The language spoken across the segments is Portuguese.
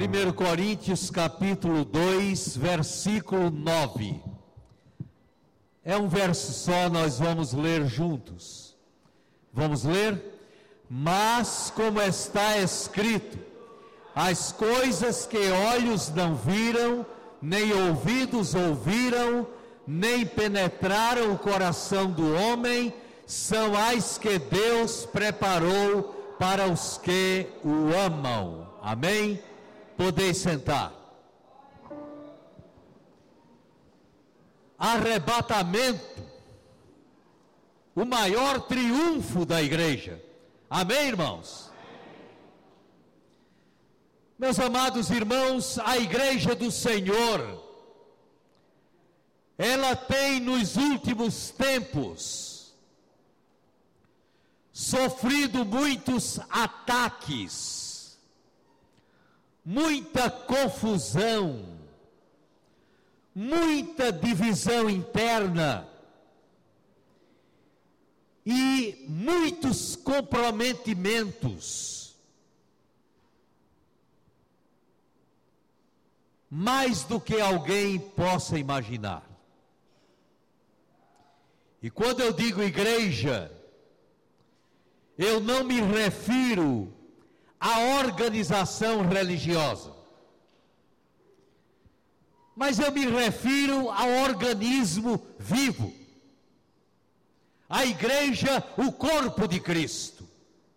1 Coríntios capítulo 2, versículo 9. É um verso só, nós vamos ler juntos. Vamos ler? Mas como está escrito, as coisas que olhos não viram, nem ouvidos ouviram, nem penetraram o coração do homem, são as que Deus preparou para os que o amam. Amém? Podeis sentar. Arrebatamento, o maior triunfo da igreja. Amém, irmãos? Meus amados irmãos, a igreja do Senhor, ela tem nos últimos tempos sofrido muitos ataques, muita confusão, muita divisão interna e muitos comprometimentos, mais do que alguém possa imaginar. E quando eu digo igreja, eu não me refiro à organização religiosa, mas eu me refiro ao organismo vivo. A igreja, o corpo de Cristo.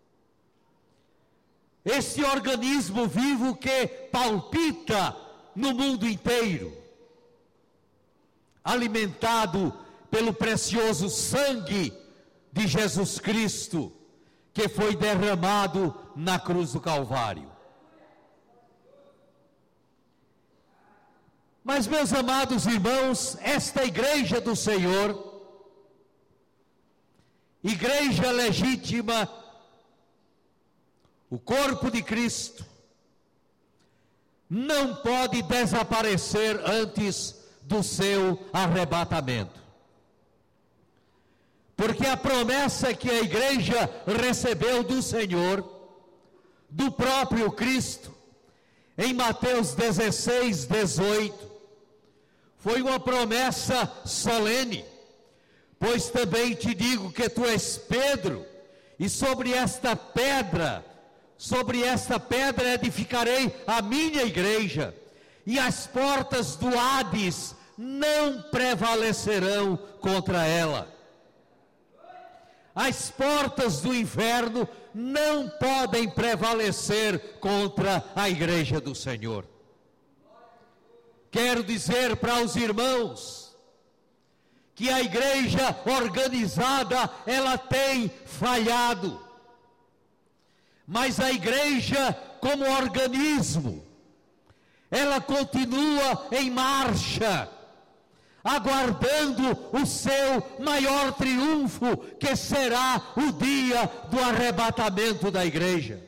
Esse organismo vivo que palpita no mundo inteiro, alimentado pelo precioso sangue de Jesus Cristo, que foi derramado na cruz do Calvário. Mas, meus amados irmãos, esta igreja do Senhor, igreja legítima, o corpo de Cristo, não pode desaparecer antes do seu arrebatamento. Porque a promessa que a igreja recebeu do Senhor, do próprio Cristo, em Mateus 16, 18, foi uma promessa solene. Pois também te digo que tu és Pedro, e sobre esta pedra edificarei a minha igreja, e as portas do Hades não prevalecerão contra ela. As portas do inferno não podem prevalecer contra a igreja do Senhor. Quero dizer para os irmãos que a igreja organizada, ela tem falhado. Mas a igreja como organismo, ela continua em marcha, aguardando o seu maior triunfo, que será o dia do arrebatamento da igreja.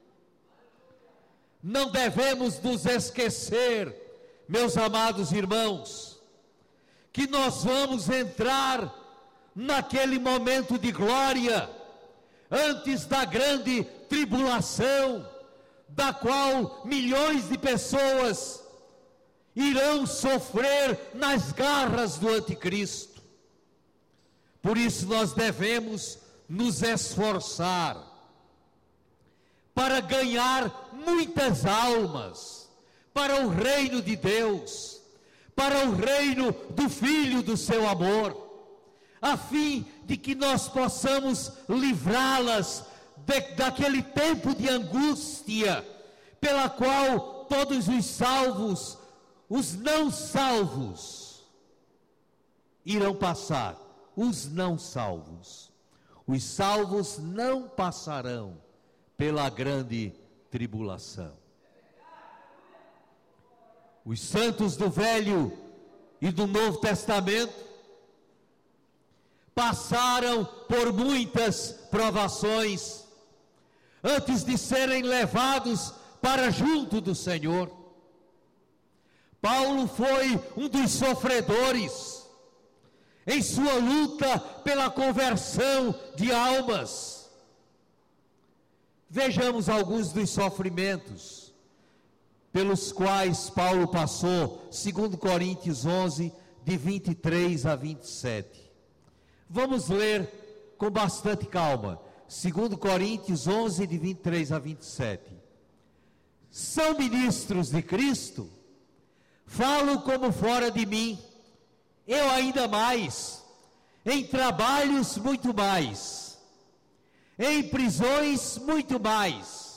Não devemos nos esquecer, meus amados irmãos, que nós vamos entrar naquele momento de glória, antes da grande tribulação, da qual milhões de pessoas irão sofrer nas garras do anticristo. Por isso nós devemos nos esforçar para ganhar muitas almas para o reino de Deus, para o reino do Filho do seu amor, a fim de que nós possamos livrá-las daquele tempo de angústia, pela qual todos os salvos, os não salvos, irão passar. Os não salvos, os salvos não passarão pela grande tribulação. Os santos do Velho e do Novo Testamento passaram por muitas provações antes de serem levados para junto do Senhor. Paulo foi um dos sofredores em sua luta pela conversão de almas. Vejamos alguns dos sofrimentos pelos quais Paulo passou, 2 Coríntios 11, de 23 a 27. Vamos ler com bastante calma, 2 Coríntios 11, de 23 a 27. São ministros de Cristo? Falo como fora de mim, eu ainda mais, em trabalhos muito mais, em prisões muito mais,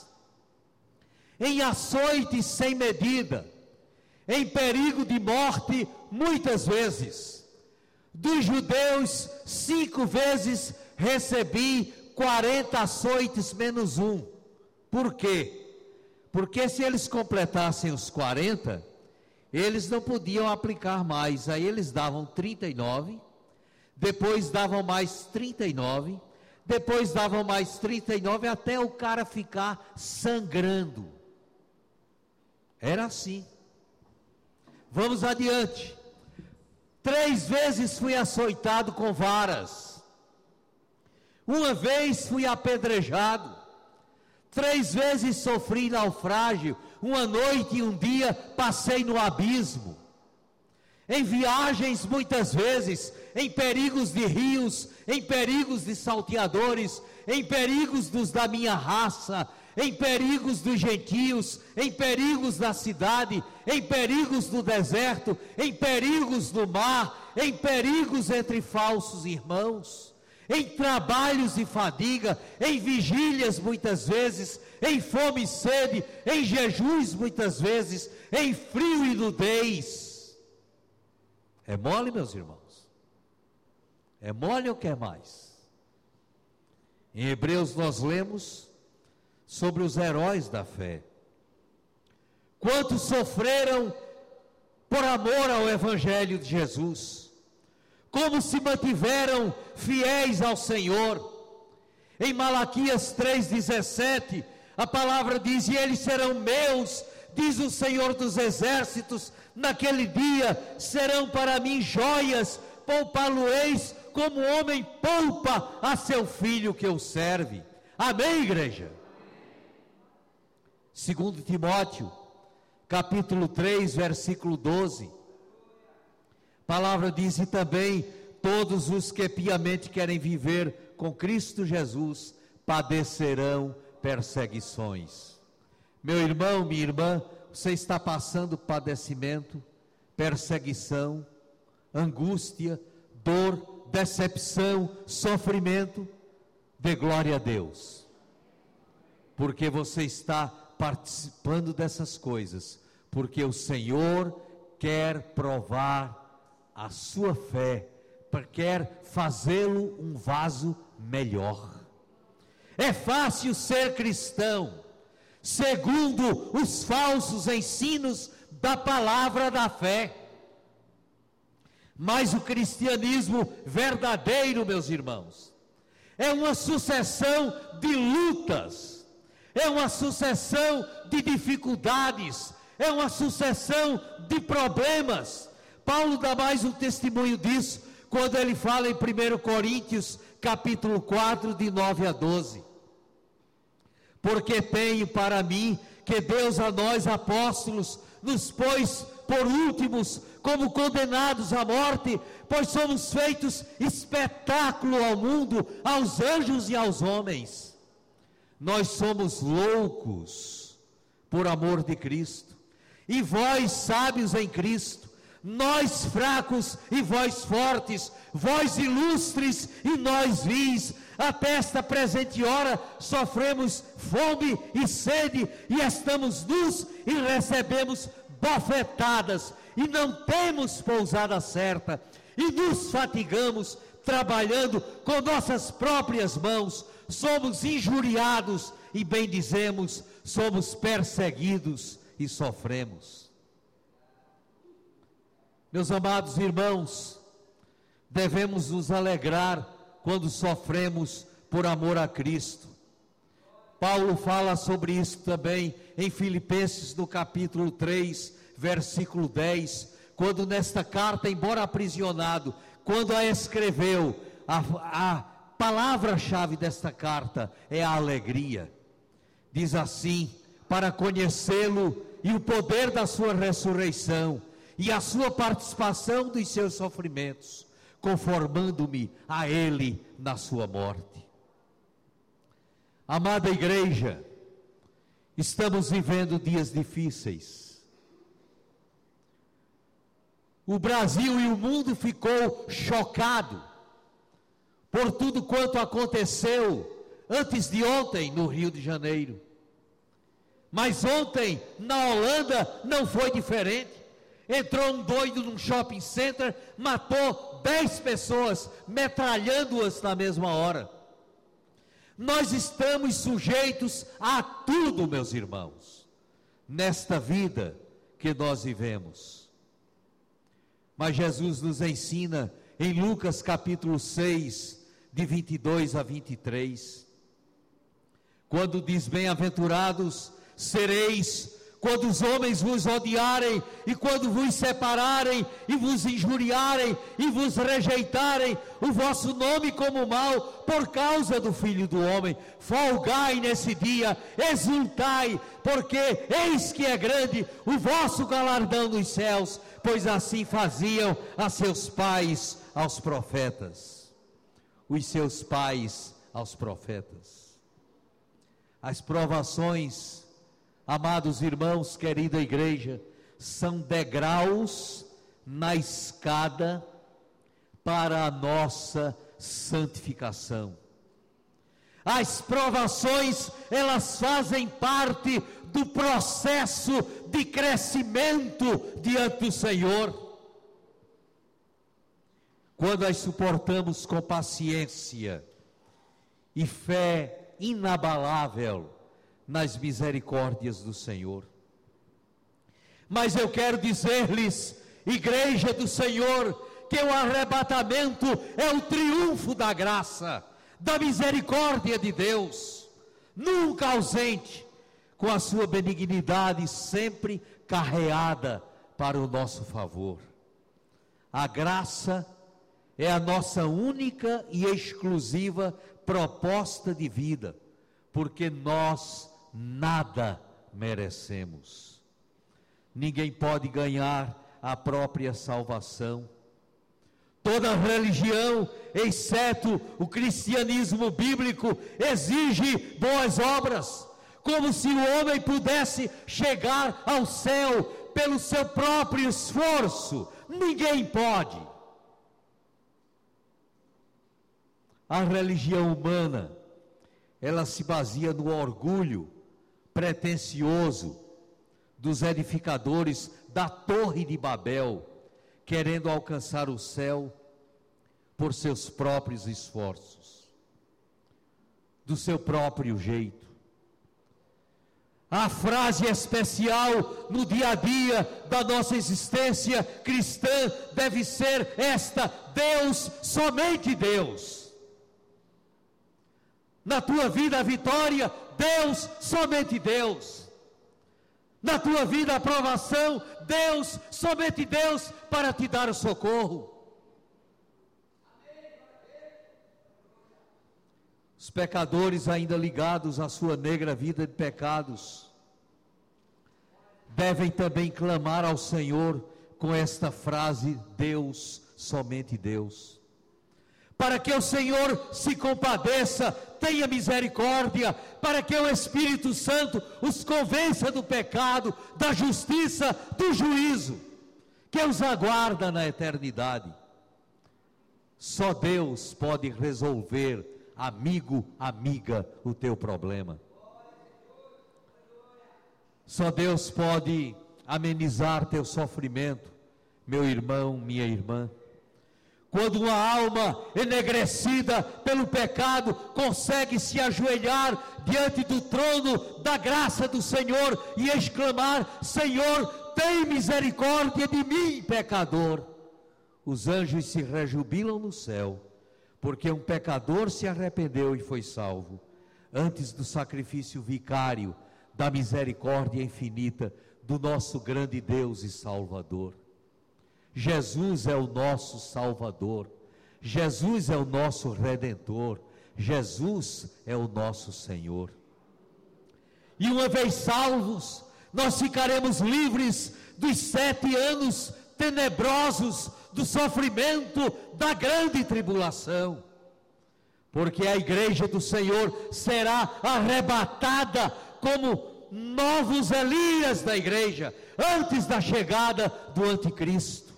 em açoites sem medida, em perigo de morte muitas vezes. Dos judeus 5 vezes recebi 40 açoites menos um. Por quê? Porque se eles completassem os 40, eles não podiam aplicar mais. Aí eles davam 39, depois davam mais 39, depois davam mais 39, até o cara ficar sangrando. Era assim. Vamos adiante. 3 vezes fui açoitado com varas. 1 vez fui apedrejado. 3 vezes sofri naufrágio. 1 noite e 1 dia passei no abismo. Em viagens muitas vezes, em perigos de rios, em perigos de salteadores, em perigos dos da minha raça, em perigos dos gentios, em perigos da cidade, em perigos do deserto, em perigos do mar, em perigos entre falsos irmãos, em trabalhos e fadiga, em vigílias muitas vezes, em fome e sede, em jejuns muitas vezes, em frio e nudez. É mole, meus irmãos? É mole ou quer mais? Em Hebreus nós lemos sobre os heróis da fé. Quantos sofreram por amor ao Evangelho de Jesus, como se mantiveram fiéis ao Senhor. Em Malaquias 3,17, a palavra diz: e eles serão meus, diz o Senhor dos Exércitos, naquele dia serão para mim joias, poupá-lo-eis como o homem poupa a seu filho que o serve. Amém, igreja? 2 Timóteo, capítulo 3, versículo 12. A palavra diz: e também todos os que piamente querem viver com Cristo Jesus padecerão perseguições. Meu irmão, minha irmã, você está passando padecimento, perseguição, angústia, dor, decepção, sofrimento? Dê glória a Deus, porque você está participando dessas coisas, porque o Senhor quer provar a sua fé, quer fazê-lo um vaso melhor. É fácil ser cristão, segundo os falsos ensinos da palavra da fé, mas o cristianismo verdadeiro, meus irmãos, é uma sucessão de lutas, é uma sucessão de dificuldades, é uma sucessão de problemas. Paulo dá mais um testemunho disso, quando ele fala em 1 Coríntios, capítulo 4, de 9 a 12. Porque tenho para mim que Deus a nós apóstolos nos pôs por últimos, como condenados à morte, pois somos feitos espetáculo ao mundo, aos anjos e aos homens. Nós somos loucos por amor de Cristo, e vós sábios em Cristo, nós fracos e vós fortes, vós ilustres e nós vis. Até esta presente hora sofremos fome e sede, e estamos nus e recebemos bofetadas, e não temos pousada certa, e nos fatigamos trabalhando com nossas próprias mãos, somos injuriados e bendizemos, somos perseguidos e sofremos. Meus amados irmãos, devemos nos alegrar quando sofremos por amor a Cristo. Paulo fala sobre isso também em Filipenses, no capítulo 3, versículo 10, quando nesta carta, embora aprisionado, quando a escreveu, a palavra-chave desta carta é a alegria. Diz assim: para conhecê-lo e o poder da sua ressurreição e a sua participação dos seus sofrimentos, conformando-me a Ele na sua morte. Amada igreja, estamos vivendo dias difíceis. O Brasil e o mundo ficou chocado por tudo quanto aconteceu antes de ontem no Rio de Janeiro. Mas ontem na Holanda não foi diferente. Entrou um doido num shopping center, matou 10 pessoas, metralhando-as na mesma hora. Nós estamos sujeitos a tudo, meus irmãos, nesta vida que nós vivemos. Mas Jesus nos ensina em Lucas capítulo 6, de 22 a 23, quando diz: bem-aventurados sereis quando os homens vos odiarem, e quando vos separarem, e vos injuriarem, e vos rejeitarem o vosso nome como mal, por causa do Filho do Homem. Folgai nesse dia, exultai, porque eis que é grande o vosso galardão nos céus, pois assim faziam a seus pais aos profetas. Os seus pais aos profetas. As provações, amados irmãos, querida igreja, são degraus na escada para a nossa santificação. As provações, elas fazem parte do processo de crescimento diante do Senhor. Quando as suportamos com paciência e fé inabalável nas misericórdias do Senhor. Mas eu quero dizer-lhes, igreja do Senhor, que o arrebatamento é o triunfo da graça, da misericórdia de Deus, nunca ausente, com a sua benignidade sempre carreada para o nosso favor. A graça é a nossa única e exclusiva proposta de vida, porque nós nada merecemos. Ninguém pode ganhar a própria salvação. Toda religião, exceto o cristianismo bíblico, exige boas obras, como se o homem pudesse chegar ao céu pelo seu próprio esforço. Ninguém pode. A religião humana, ela se baseia no orgulho pretensioso dos edificadores da Torre de Babel, querendo alcançar o céu por seus próprios esforços, do seu próprio jeito. A frase especial no dia a dia da nossa existência cristã deve ser esta: Deus, somente Deus. Na tua vida a vitória, Deus, somente Deus. Na tua vida a aprovação, Deus, somente Deus, para te dar o socorro. Os pecadores ainda ligados à sua negra vida de pecados, devem também clamar ao Senhor com esta frase: Deus, somente Deus. Para que o Senhor se compadeça, tenha misericórdia, para que o Espírito Santo os convença do pecado, da justiça, do juízo, que os aguarda na eternidade. Só Deus pode resolver, amigo, amiga, o teu problema. Só Deus pode amenizar teu sofrimento, meu irmão, minha irmã. Quando uma alma enegrecida pelo pecado consegue se ajoelhar diante do trono da graça do Senhor e exclamar: Senhor, tem misericórdia de mim, pecador. Os anjos se rejubilam no céu, porque um pecador se arrependeu e foi salvo, antes do sacrifício vicário da misericórdia infinita do nosso grande Deus e Salvador. Jesus é o nosso Salvador, Jesus é o nosso Redentor, Jesus é o nosso Senhor. E uma vez salvos, nós ficaremos livres dos 7 anos tenebrosos do sofrimento da grande tribulação, porque a igreja do Senhor será arrebatada como novos Elias da igreja, antes da chegada do anticristo.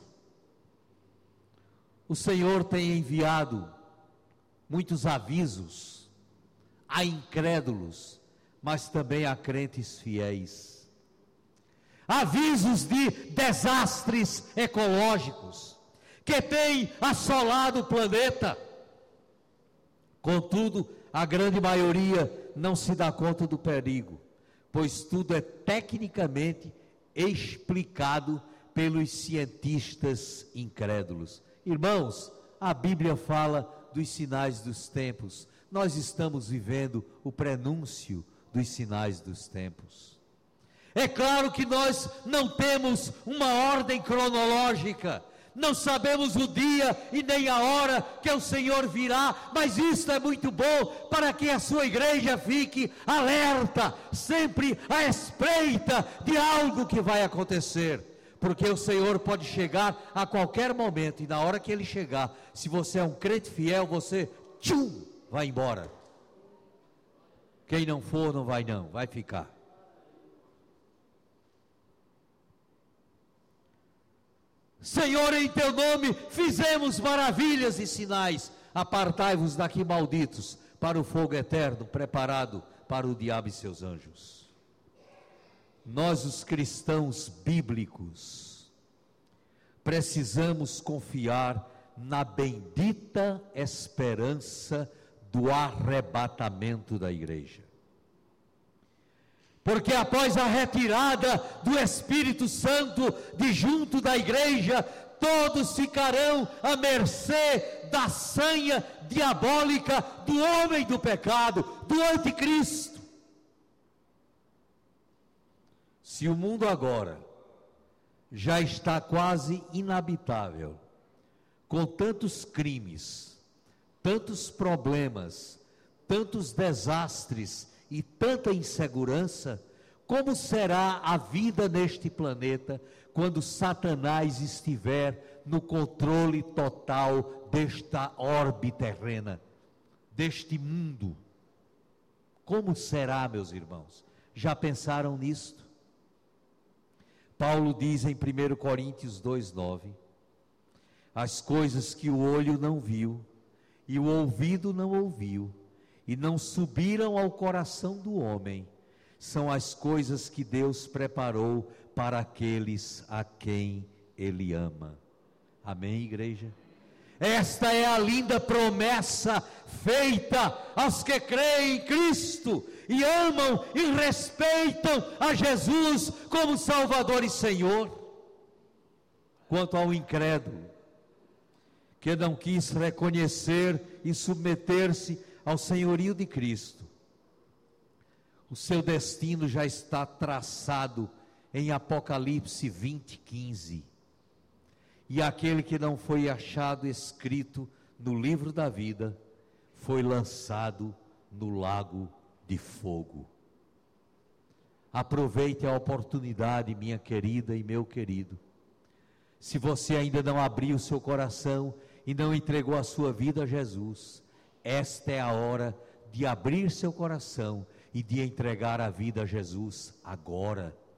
O Senhor tem enviado muitos avisos a incrédulos, mas também a crentes fiéis. Avisos de desastres ecológicos que têm assolado o planeta. Contudo, a grande maioria não se dá conta do perigo, pois tudo é tecnicamente explicado pelos cientistas incrédulos. Irmãos, a Bíblia fala dos sinais dos tempos. Nós estamos vivendo o prenúncio dos sinais dos tempos. É claro que nós não temos uma ordem cronológica, não sabemos o dia e nem a hora que o Senhor virá, mas isso é muito bom para que a sua igreja fique alerta, sempre à espreita de algo que vai acontecer, porque o Senhor pode chegar a qualquer momento, e na hora que Ele chegar, se você é um crente fiel, você vai embora. Quem não for, não vai não, vai ficar. Senhor, em teu nome fizemos maravilhas e sinais, apartai-vos daqui, malditos, para o fogo eterno preparado para o diabo e seus anjos. Nós, os cristãos bíblicos, precisamos confiar na bendita esperança do arrebatamento da igreja. Porque após a retirada do Espírito Santo de junto da igreja, todos ficarão à mercê da sanha diabólica do homem do pecado, do anticristo. Se o mundo agora já está quase inabitável, com tantos crimes, tantos problemas, tantos desastres e tanta insegurança, como será a vida neste planeta quando Satanás estiver no controle total desta orbe terrena, deste mundo? Como será, meus irmãos? Já pensaram nisto? Paulo diz em 1 Coríntios 2,9: as coisas que o olho não viu e o ouvido não ouviu e não subiram ao coração do homem, são as coisas que Deus preparou para aqueles a quem Ele ama. Amém, igreja? Esta é a linda promessa feita aos que creem em Cristo e amam e respeitam a Jesus como Salvador e Senhor. Quanto ao incrédulo, que não quis reconhecer e submeter-se ao senhorio de Cristo, o seu destino já está traçado em Apocalipse 20:15. E aquele que não foi achado escrito no livro da vida, foi lançado no lago de fogo. Aproveite a oportunidade, minha querida e meu querido. Se você ainda não abriu o seu coração e não entregou a sua vida a Jesus, esta é a hora de abrir seu coração e de entregar a vida a Jesus agora.